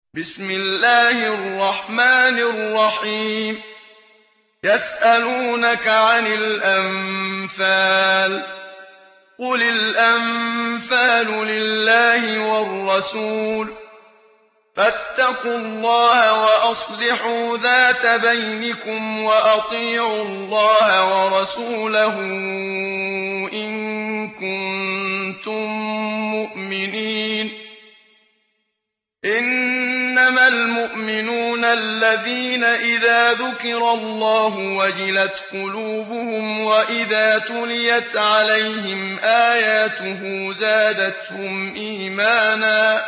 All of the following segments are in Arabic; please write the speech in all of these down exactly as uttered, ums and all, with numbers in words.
بسم الله الرحمن الرحيم يسألونك عن الأنفال قل الأنفال لله والرسول فاتقوا الله وأصلحوا ذات بينكم وأطيعوا الله ورسوله إن كنتم مؤمنين إنما المؤمنون الذين إذا ذكر الله وجلت قلوبهم وإذا تليت عليهم آياته زادتهم إيمانا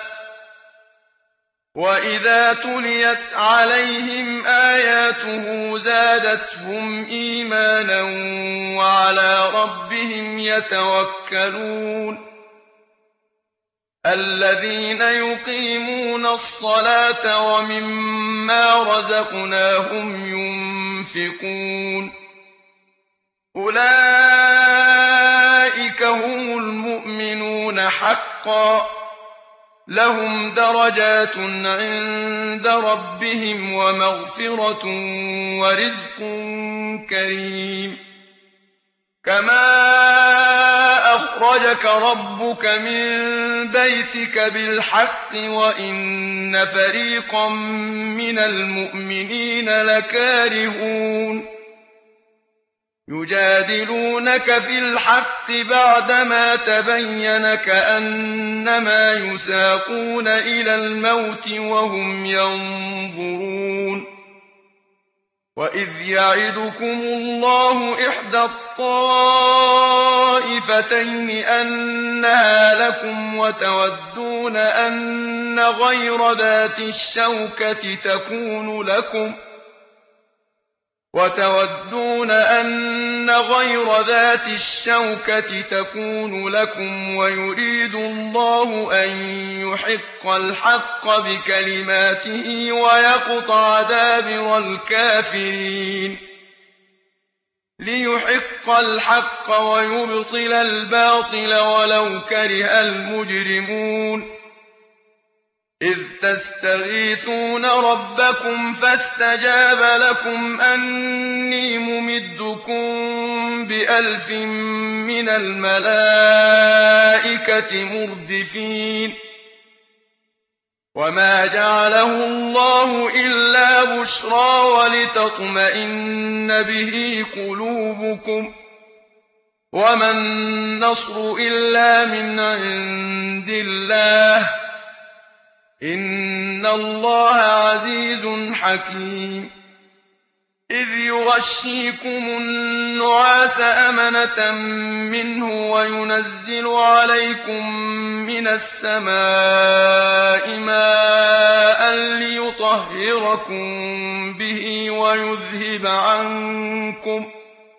وإذا تليت عليهم آياته زادتهم إيمانا وعلى ربهم يتوكلون الذين يقيمون الصلاة ومما رزقناهم ينفقون أولئك هم المؤمنون حقا لهم درجات عند ربهم ومغفرة ورزق كريم كما أخرجك ربك من بيتك بالحق وإن فريقا من المؤمنين لكارهون يجادلونك في الحق بعدما تبين كأنما يساقون إلى الموت وهم ينظرون وإذ يعدكم الله إحدى الطائفتين أنها لكم وتودون أن غير ذات الشوكة تكون لكم وتودون أن غير ذات الشوكة تكون لكم ويريد الله أن يحق الحق بكلماته ويقطع دابر الكافرين ليحق الحق ويبطل الباطل ولو كره المجرمون إذ تستغيثون ربكم فاستجاب لكم أني ممدكم بألف من الملائكة مردفين وما جعله الله إلا بشرى ولتطمئن به قلوبكم وما النصر إلا من عند الله إن الله عزيز حكيم إذ يغشيكم النعاس أمنة منه وينزل عليكم من السماء ماء ليطهركم به ويذهب عنكم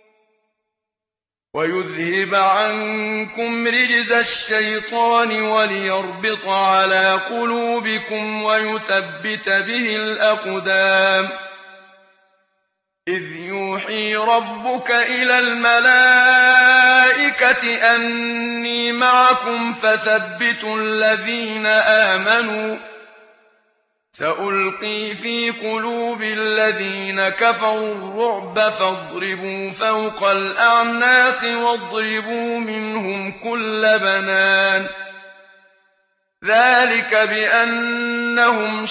ويذهب عنكم رجز الشيطان وليربط على قلوبكم ويثبت به الأقدام إذ يوحي ربك إلى الملائكة أني معكم فثبتوا الذين آمنوا سألقي في قلوب الذين كفروا الرعب فاضربوا فوق الأعناق واضربوا منهم كل بنان ذلك بأنهم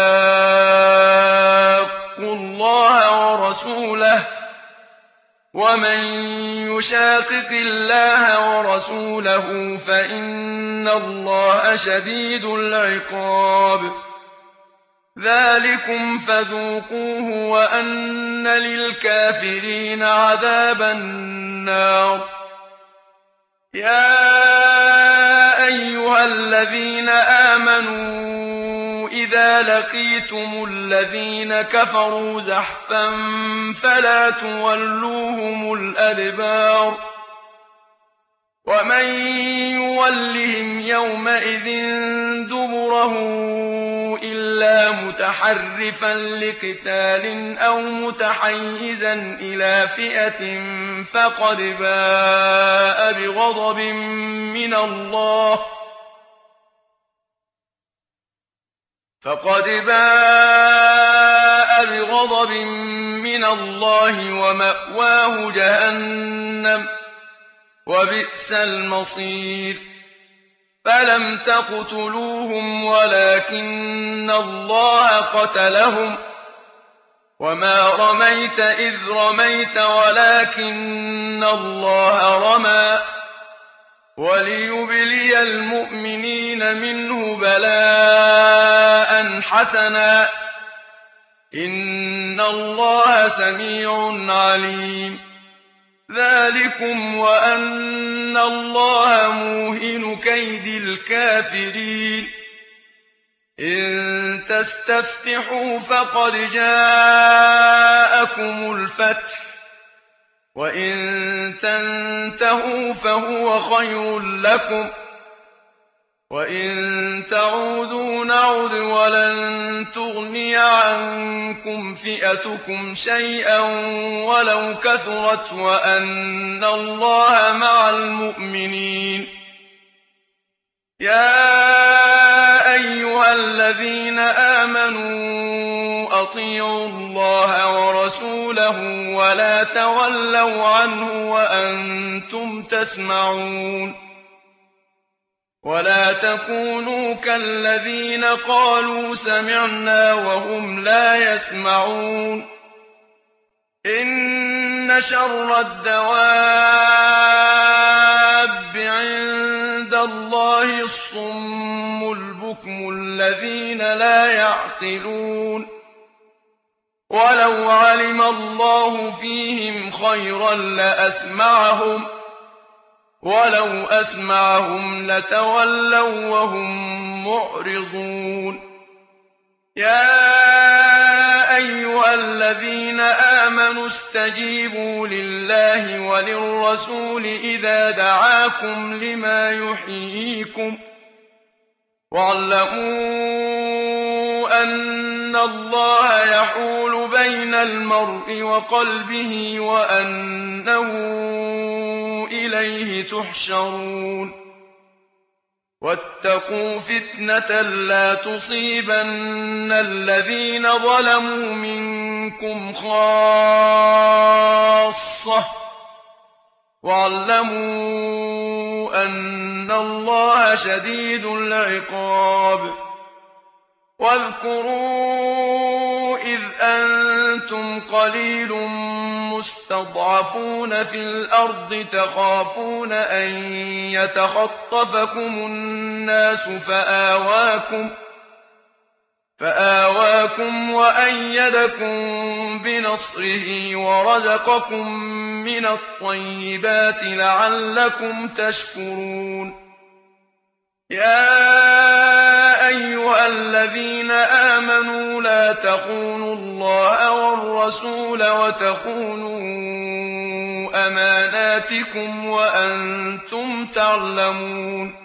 شاقوا الله ورسوله ومن يشاقق الله ورسوله فإن الله شديد العقاب ذلكم فذوقوه وأن للكافرين عذاب النار يا أيها الذين آمنوا إذا لقيتم الذين كفروا زحفا فلا تولوهم الأدبار ومن يولهم يومئذ دبره إلا متحرفا لقتال أو متحيزا إلى فئة فقد باء بغضب من الله فقد باء بغضب من الله ومأواه جهنم وبئس المصير فلم تقتلوهم ولكن الله قتلهم وما رميت إذ رميت ولكن الله رمى وليبلي المؤمنين منه بلاء حسنا إن الله سميع عليم ذلكم وأن الله موهن كيد الكافرين إن تستفتحوا فقد جاءكم الفتح وإن تنتهوا فهو خير لكم وإن تعودوا نعد ولن تغني عنكم فئتكم شيئا ولو كثرت وأن الله مع المؤمنين يا أيها الذين آمنوا أطيعوا الله ورسوله ولا تولوا عنه وأنتم تسمعون ولا تكونوا كالذين قالوا سمعنا وهم لا يسمعون إن شر الدواب عند الله الصم البكم الذين لا يعقلون ولو علم الله فيهم خيرا لأسمعهم ولو أسمعهم لتولوا وهم معرضون يا أيها الذين آمنوا استجيبوا لله وللرسول إذا دعاكم لما يحييكم واعلموا أن الله يحول بين المرء وقلبه وأنه إليه تحشرون واتقوا فتنة لا تصيبن الذين ظلموا منكم خاصة واعلموا أن الله شديد العقاب واذكروا إذ أنتم قليل مستضعفون في الأرض تخافون أن يتخطفكم الناس فآواكم فآواكم وأيدكم بنصره ورزقكم من الطيبات لعلكم تشكرون يا أيها الذين آمنوا لا تخونوا الله والرسول وتخونوا أماناتكم وأنتم تعلمون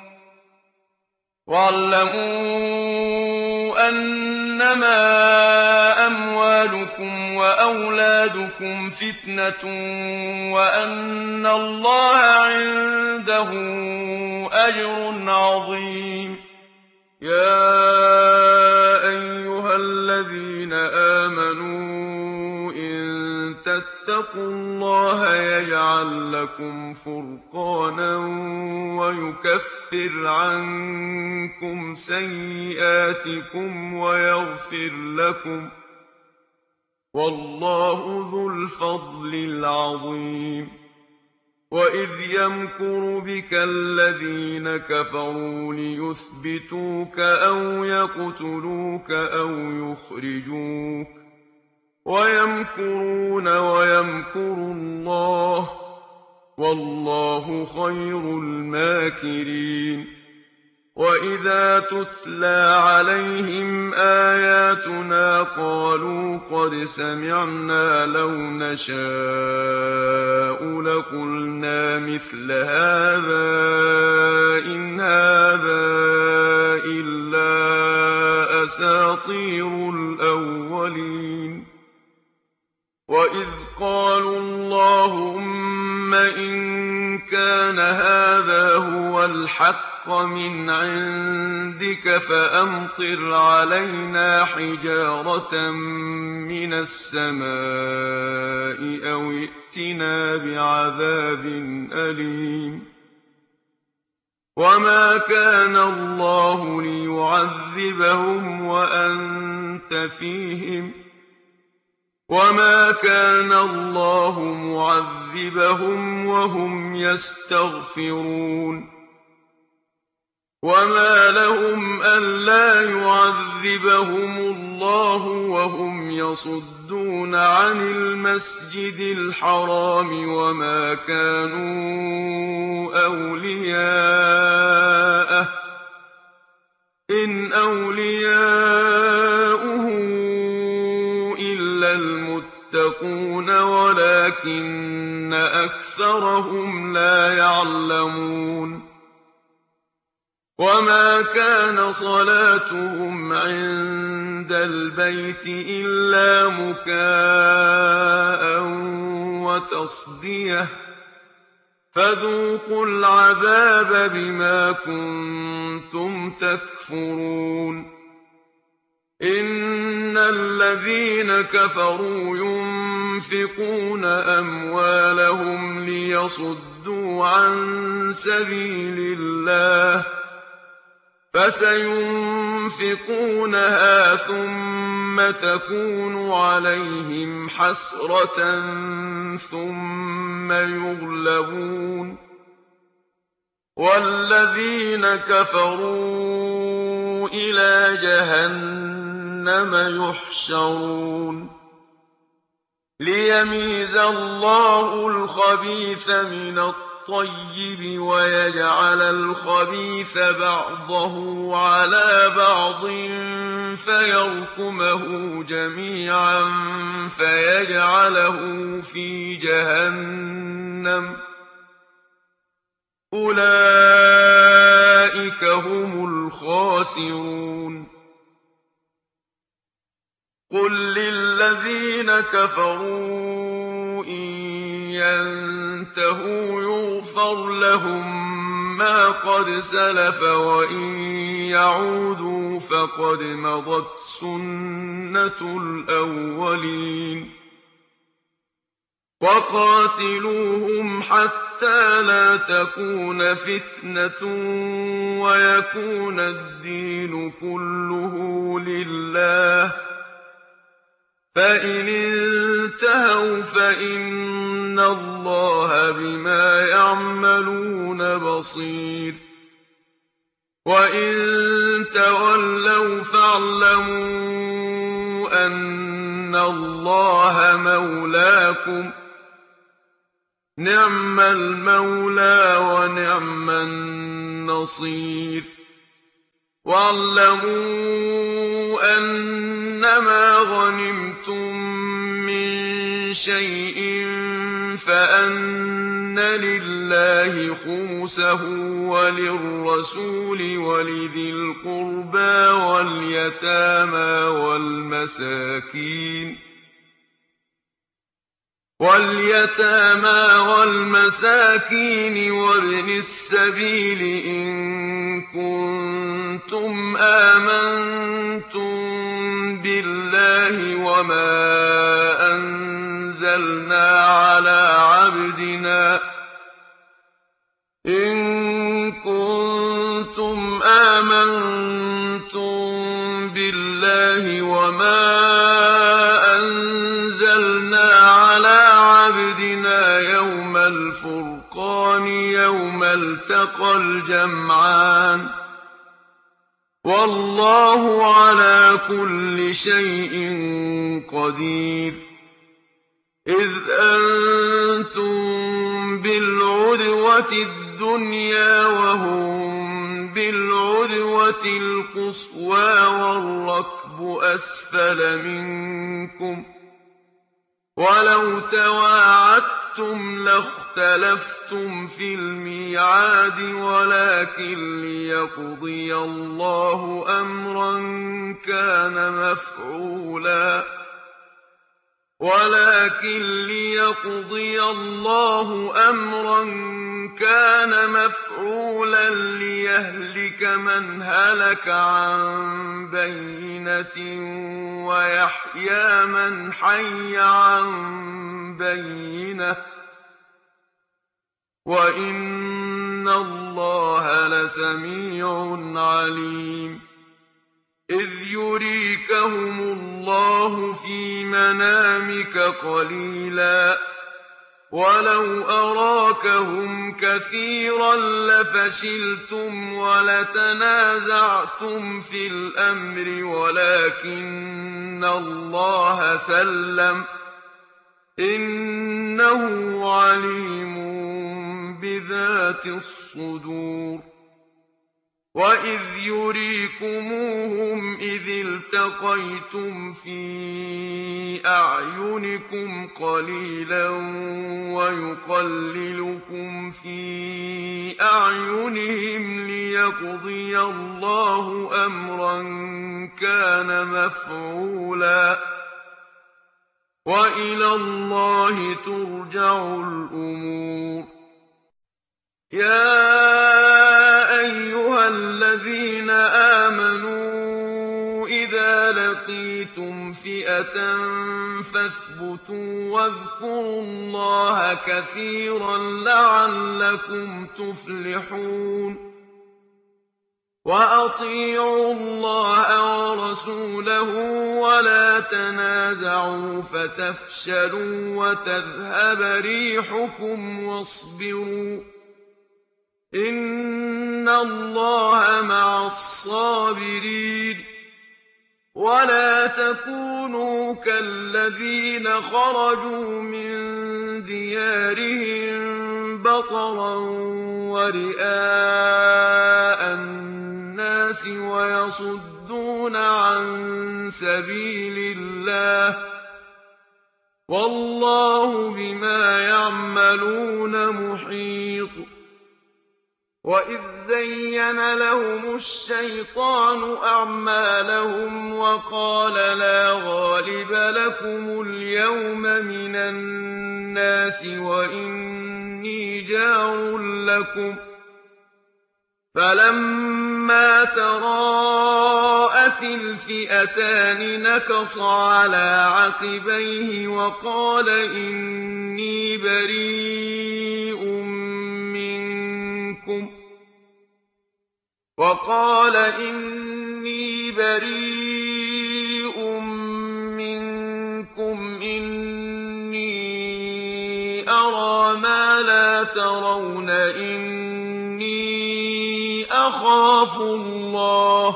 واعلموا أنما أموالكم وأولادكم فتنة وأن الله عنده أجر عظيم يا أيها الذين آمنوا إن تتقوا الله يجعل لكم فرقانا ويكفر عنكم سيئاتكم ويغفر لكم والله ذو الفضل العظيم وإذ يمكر بك الذين كفروا ليثبتوك أو يقتلوك أو يخرجوك ويمكرون ويمكر الله والله خير الماكرين وإذا تتلى عليهم آياتنا قالوا قد سمعنا لو نشاء لقلنا مثل هذا إن هذا إلا أساطير الأولين وإذ قالوا اللهم إن كان هذا هو الحق الْحَقَّ مِنْ عِندِكَ فَأَمْطِرْ عَلَيْنَا حِجَارَةً مِّنَ السَّمَاءِ أَوِ ائْتِنَا بِعَذَابٍ أَلِيمٍ وَمَا كَانَ اللَّهُ لِيُعَذِّبَهُمْ وَأَنتَ فِيهِمْ ۚ وَمَا كَانَ اللَّهُ مُعَذِّبَهُمْ وَهُمْ يَسْتَغْفِرُونَ وَمَا لَهُمْ أَلَّا يُعَذِّبَهُمُ اللَّهُ وَهُمْ يَصُدُّونَ عَنِ الْمَسْجِدِ الْحَرَامِ وَمَا كَانُوا أَوْلِيَاءَهُ ۚ إِنْ أَوْلِيَاؤُهُ إِلَّا الْمُتَّقُونَ وَلَٰكِنَّ أَكْثَرَهُمْ لَا يَعْلَمُونَ وَمَا كَانَ صَلَاتُهُمْ عِندَ الْبَيْتِ إِلَّا مُكَاءً وَتَصْدِيَةً ۚ فَذُوقُوا الْعَذَابَ بِمَا كُنتُمْ تَكْفُرُونَ إِنَّ الَّذِينَ كَفَرُوا يُنفِقُونَ أَمْوَالَهُمْ لِيَصُدُّوا عَن سَبِيلِ اللَّهِ ۚ فَسَيُنفِقُونَهَا ثُمَّ تَكُونُ عَلَيْهِمْ حَسْرَةً ثُمَّ يُغْلَبُونَ وَالَّذِينَ كَفَرُوا إِلَىٰ جَهَنَّمَ يُحْشَرُونَ لِيَمِيزَ اللَّهُ الْخَبِيثَ مِنَ الطَّيِّبِ وَيَجْعَلَ الْخَبِيثَ بَعْضَهُ عَلَىٰ بَعْضٍ فَيَرْكُمَهُ جَمِيعًا فَيَجْعَلَهُ فِي جَهَنَّمَ ۚ أُولَٰئِكَ هُمُ الْخَاسِرُونَ قُل لِّلَّذِينَ كَفَرُوا إِن يَنتَهُوا يُغْفَرْ لَهُم مَّا قَدْ سَلَفَ وَإِن يَعُودُوا فَقَدْ مَضَتْ سُنَّتُ الْأَوَّلِينَ وَقَاتِلُوهُمْ حَتَّىٰ لَا تَكُونَ فِتْنَةٌ وَيَكُونَ الدِّينُ كُلُّهُ لِلَّهِ ۖ فَإِنِ انتَهَوْا فَإِنَّ اللَّهَ بِمَا يَعْمَلُونَ بَصِيرٌ وَإِن تَوَلَّوْا فَاعْلَمُوا أَنَّ اللَّهَ مَوْلَاكُمْ ۚ نِعْمَ الْمَوْلَىٰ وَنِعْمَ النَّصِيرُ وَاعْلَمُوا أَنَّمَا غَنِمْتُم مِّن شَيْءٍ فَأَنَّ لِلَّهِ خُمُسَهُ وَلِلرَّسُولِ وَلِذِي الْقُرْبَىٰ وَالْيَتَامَىٰ وَالْمَسَاكِينِ وَالْيَتَامَىٰ وَالْمَسَاكِينِ وَابْنِ السَّبِيلِ إِن كُنتُمْ آمَنتُم بِاللَّهِ وَمَا أَنزَلْنَا عَلَىٰ عَبْدِنَا إِن كُنتُمْ آمَنتُم بِاللَّهِ وَمَا أَنزَلْنَا عَلَىٰ عَبْدِنَا يَوْمَ الْفُرْقَانِ يَوْمَ الْتَقَى الْجَمْعَانِ ۗ وَاللَّهُ عَلَىٰ كُلِّ شَيْءٍ قَدِيرٌ إِذْ أَنتُم بِالْعُدْوَةِ الدُّنْيَا وَهُم بِالْعُدْوَةِ الْقُصْوَىٰ وَالرَّكْبُ أَسْفَلَ مِنكُمْ ۚ وَلَوْ تَوَاعَدتُّمْ لَاخْتَلَفْتُمْ فِي الْمِيعَادِ وَلَٰكِن لِّيَقْضِيَ اللَّهُ أَمْرًا كَانَ مَفْعُولًا وَلَٰكِن لِّيَقْضِيَ اللَّهُ أَمْرًا كَانَ مَفْعُولًا لِّيَهْلِكَ مَنْ هَلَكَ عَن بَيِّنَةٍ وَيَحْيَىٰ مَنْ حَيَّ عَن بَيِّنَةٍ ۗ وَإِنَّ اللَّهَ لَسَمِيعٌ عَلِيمٌ إِذْ يُرِيكَهُمُ اللَّهُ فِي مَنَامِكَ قَلِيلًا ۖ وَلَوْ أَرَاكَهُمْ كَثِيرًا لَّفَشِلْتُمْ وَلَتَنَازَعْتُمْ فِي الْأَمْرِ وَلَٰكِنَّ اللَّهَ سَلَّمَ ۗ إِنَّهُ عَلِيمٌ بِذَاتِ الصُّدُورِ وَإِذْ يُرِيكُمُوهُمْ إِذِ الْتَقَيْتُمْ فِي أَعْيُنِكُمْ قَلِيلًا وَيُقَلِّلُكُمْ فِي أَعْيُنِهِمْ لِيَقْضِيَ اللَّهُ أَمْرًا كَانَ مَفْعُولًا ۗ وَإِلَى اللَّهِ تُرْجَعُ الْأُمُورُ يَا أَيُّهَا الَّذِينَ آمَنُوا إِذَا لَقِيتُمْ فِئَةً فَاثْبُتُوا وَاذْكُرُوا اللَّهَ كَثِيرًا لَّعَلَّكُمْ تُفْلِحُونَ وَأَطِيعُوا اللَّهَ وَرَسُولَهُ وَلَا تَنَازَعُوا فَتَفْشَلُوا وَتَذْهَبَ رِيحُكُمْ وَاصْبِرُوا ۚ إِنَّ اللَّهَ مَعَ الصَّابِرِينَ وَلَا تَكُونُوا كَالَّذِينَ خَرَجُوا مِن دِيَارِهِم بَطَرًا وَرِئَاءَ النَّاسِ وَيَصُدُّونَ عَن سَبِيلِ اللَّهِ ۗ وَاللَّهُ بِمَا يَعْمَلُونَ مُحِيطٌ وَإِذْ زَيَّنَ لَهُمُ الشَّيْطَانُ أَعْمَالَهُمْ وَقَالَ لَا غَالِبَ لَكُمُ الْيَوْمَ مِنَ النَّاسِ وَإِنِّي جَارٌ لَّكُمْ ۖ فَلَمَّا تَرَاءَتِ الْفِئَتَانِ نَكَصَ عَلَىٰ عَقِبَيْهِ وَقَالَ إِنِّي بَرِيءٌ مِّنكُمْ وَقَالَ إِنِّي بَرِيءٌ مِّنكُمْ إِنِّي أَرَىٰ مَا لَا تَرَوْنَ إِنِّي أَخَافُ اللَّهَ ۚ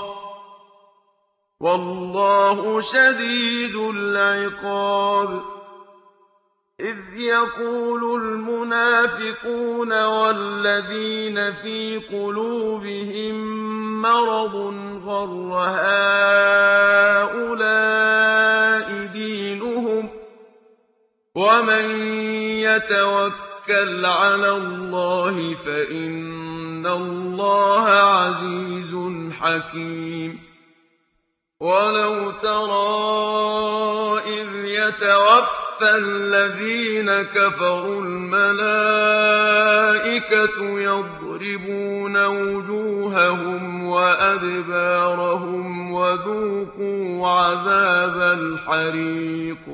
وَاللَّهُ شَدِيدُ الْعِقَابِ إِذْ يَقُولُ الْمُنَافِقُونَ وَالَّذِينَ فِي قُلُوبِهِم مَّرَضٌ غَرَّ هَٰؤُلَاءِ دِينُهُمْ ۗ وَمَن يَتَوَكَّلْ عَلَى اللَّهِ فَإِنَّ اللَّهَ عَزِيزٌ حَكِيمٌ وَلَوْ تَرَىٰ إِذْ يَتَوَفَّى الَّذِينَ كَفَرُوا الْمَلَائِكَةُ يَضْرِبُونَ وُجُوهَهُمْ وَأَدْبَارَهُمْ وَذُوقُوا عَذَابَ الْحَرِيقِ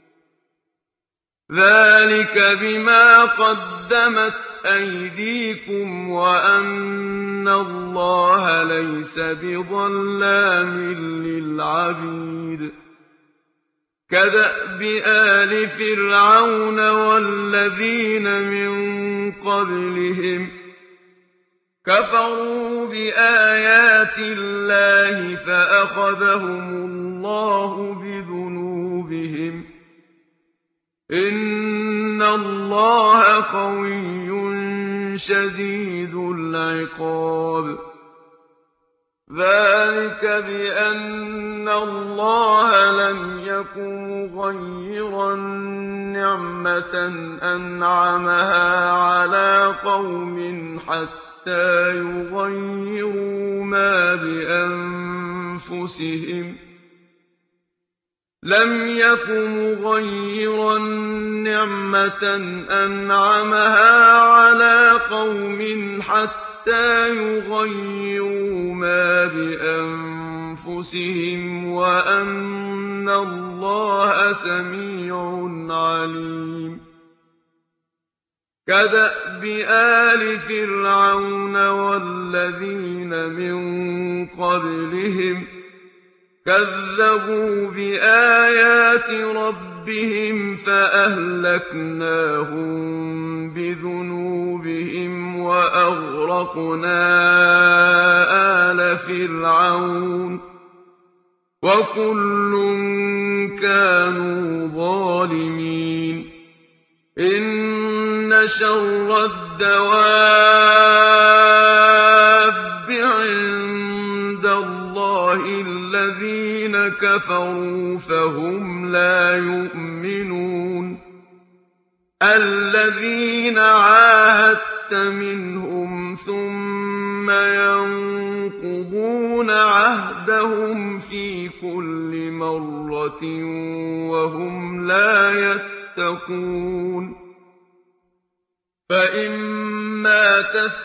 ذَٰلِكَ بِمَا قَدَّمَتْ أَيْدِيكُمْ وَأَنَّ اللَّهَ لَيْسَ بِظَلَّامٍ لِّلْعَبِيدِ كَدَأْبِ آلِ فِرْعَوْنَ وَالَّذِينَ مِن قَبْلِهِمْ ۚ كَفَرُوا بِآيَاتِ اللَّهِ فَأَخَذَهُمُ اللَّهُ بِذُنُوبِهِمْ ۗ إِنَّ اللَّهَ قَوِيٌّ شَدِيدُ الْعِقَابِ ذَٰلِكَ بِأَنَّ اللَّهَ لَمْ يَكُ مُغَيِّرًا نِّعْمَةً أَنْعَمَهَا عَلَىٰ قَوْمٍ حَتَّىٰ يُغَيِّرُوا مَا بِأَنفُسِهِمْ ۗ لم يك مغيرا نعمة أنعمها على قوم حتى يغيروا ما بأنفسهم وأن الله سميع عليم كدأب آل فرعون والذين من قبلهم كذبوا بآيات ربهم فأهلكناهم بذنوبهم وأغرقنا آل فرعون وكل كانوا ظالمين إن شر الدواب عند الله الذين كفروا فهم لا يؤمنون الذين عاهدت منهم ثم ينقضون عهدهم في كل مرة وهم لا يتقون فإما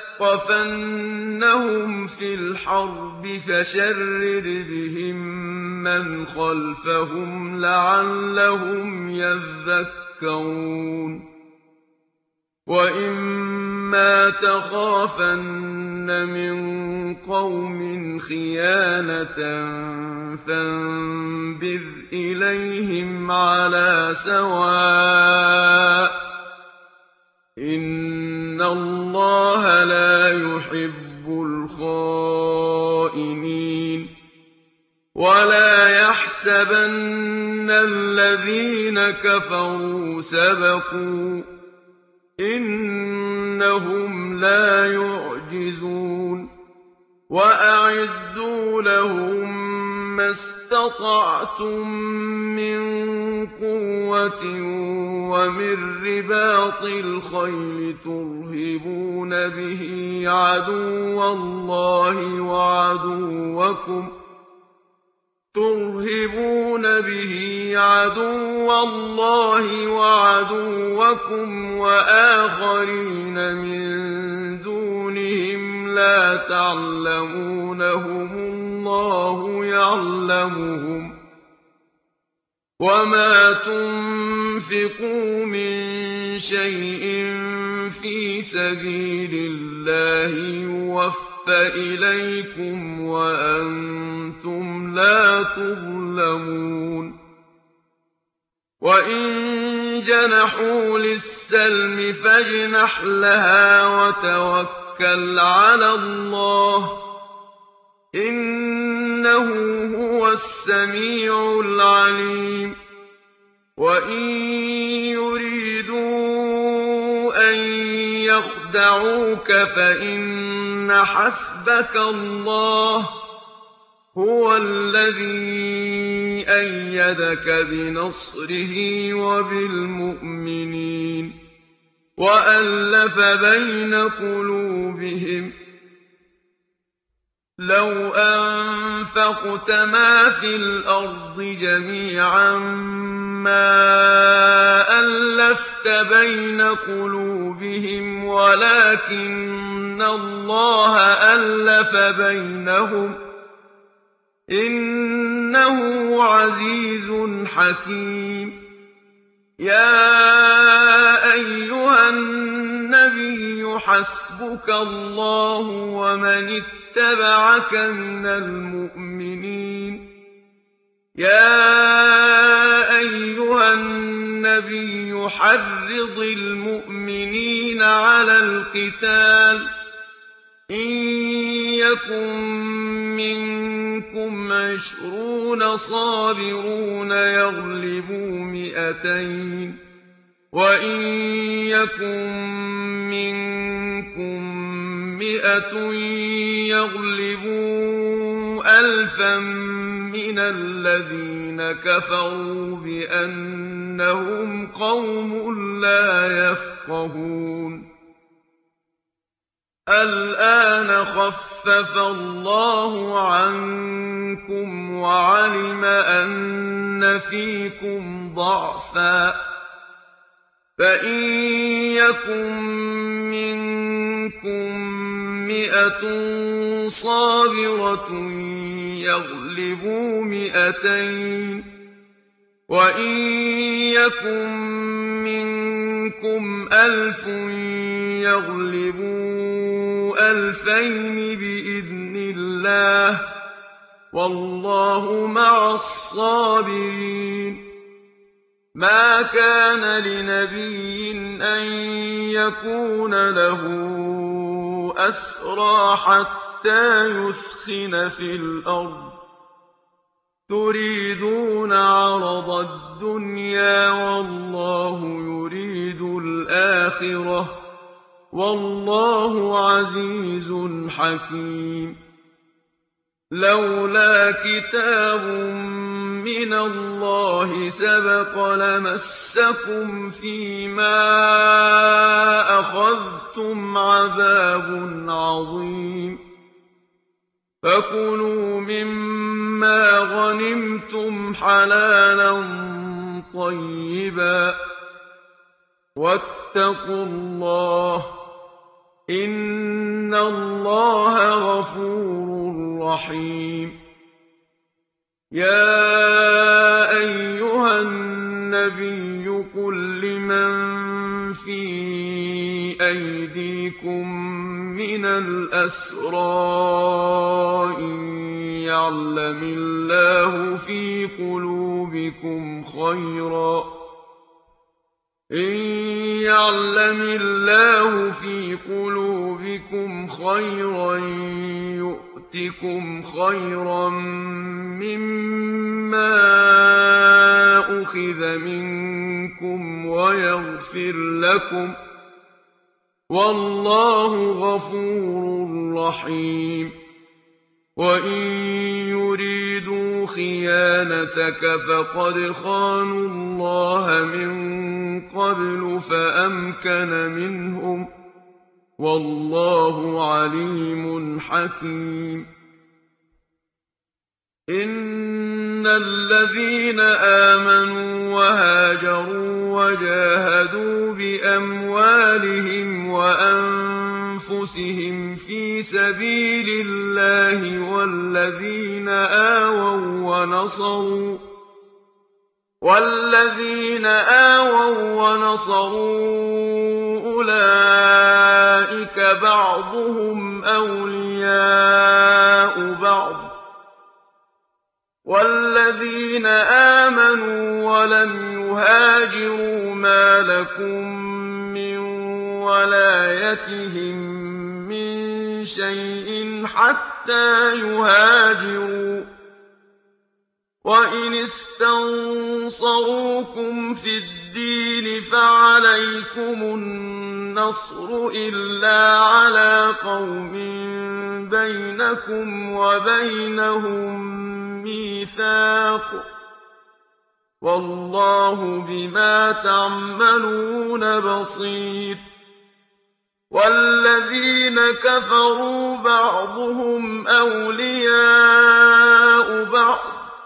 تثقفنهم في الحرب فشرد بهم من خلفهم لعلهم يذكرون وإما تخافن من قوم خيانة فانبذ إليهم على سواء إن الله لا يحب الخائنين ولا يحسبن الذين كفروا سبقوا إنهم لا يعجزون وأعدوا لهم ما استطعتم من قوة ومن رباط الخيل ترهبون به عدو الله وعدوكم ترهبون به عدو الله وعدوكم وآخرين من دونهم لا تعلمونهم الله يعلمهم وما تنفقوا من شيء في سبيل الله يوفى إليكم وأنتم لا تظلمون وإن جنحوا للسلم فاجنح لها وتوكل على الله إنه هو السميع العليم وإن يريدوا أن يخدعوك فإن حسبك الله هو الذي أيدك بنصره وبالمؤمنين وألف بين قلوبهم لو أنفقت ما في الأرض جميعا ما ألفت بين قلوبهم ولكن الله ألف بينهم إنه عزيز حكيم يا أيها النبي حسبك الله ومن اتبعك من المؤمنين يا أيها النبي حرض المؤمنين على القتال إن يكن منكم عشرون صابرون يغلبوا مئتين وإن يكن منكم مئة يغلبوا ألفا من الذين كفروا بأنهم قوم لا يفقهون الآن خفف الله عنكم وعلم أن يَجِدُونَ فِيكُمْ ضَعْفًا فَإِن يَكُن مِّنكُم مِّائَةٌ صَابِرَةٌ يَغْلِبُوا مِائَتَيْنِ ۚ وَإِن يَكُن مِّنكُمْ أَلْفٌ يَغْلِبُوا أَلْفَيْنِ بِإِذْنِ اللَّهِ ۗ وَاللَّهُ مَعَ الصَّابِرِينَ. مَا كَانَ لِنَبِيٍّ أَن يَكُونَ لَهُ أَسْرَىٰ حَتَّىٰ يُثْخِنَ فِي الْأَرْضِ ۚ تُرِيدُونَ عَرَضَ الدُّنْيَا وَاللَّهُ يُرِيدُ الْآخِرَةَ ۗ وَاللَّهُ عَزِيزٌ حَكِيمٌ. لَّوْلَا كِتَابٌ مِّنَ اللَّهِ سَبَقَ لَمَسَّكُمْ فِيمَا أَخَذْتُمْ عَذَابٌ عَظِيمٌ. فَكُلُوا مِمَّا غَنِمْتُمْ حَلَالًا طَيِّبًا وَاتَّقُوا اللَّهَ ۚ إِنَّ اللَّهَ غَفُورٌ رَّحِيمٌ. يَا أَيُّهَا النَّبِيُّ قُل لِّمَن فِي أَيْدِيكُم مِّنَ الْأَسْرَىٰ إِن يَعْلَمِ اللَّهُ فِي قُلُوبِكُمْ خَيْرًا إن يعلم الله في قلوبكم خيرا يؤتكم خيرا مما أخذ منكم ويغفر لكم والله غفور رحيم. وإن يريدوا خيانتك فقد خانوا الله من قبل فأمكن منهم والله عليم حكيم. إن الذين آمنوا وهاجروا وجاهدوا بأموالهم وأنفسهم في سبيل الله والذين آووا ونصروا والذين آووا ونصروا أولئك بعضهم أولياء بعض والذين آمنوا ولم يهاجروا ما لكم من ولايتهم من شيء حتى يهاجروا وإن استنصروكم في الدين فعليكم النصر إلا على قوم بينكم وبينهم ميثاق والله بما تعملون بصير. والذين كفروا بعضهم أولياء بعض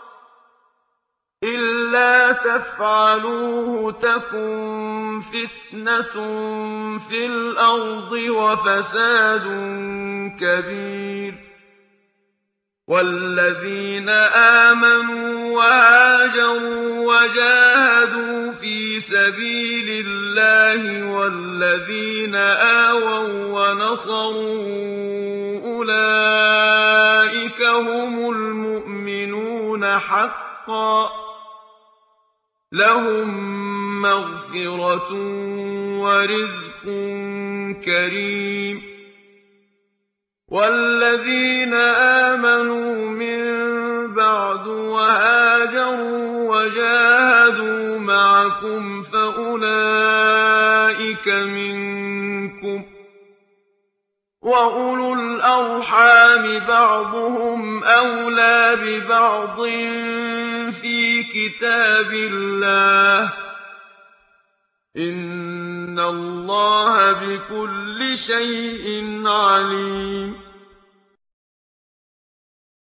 إلا تفعلوه تكن فتنة في الأرض وفساد كبير. والذين آمنوا وهاجروا وجاهدوا في سبيل الله والذين آووا ونصروا أولئك هم المؤمنون حقا لهم مغفرة ورزق كريم. والذين آمنوا من بعد وهاجروا وجاهدوا معكم فأولئك منكم وأولو الأرحام بعضهم أولى ببعض في كتاب الله إن الله بكل شيء عليم.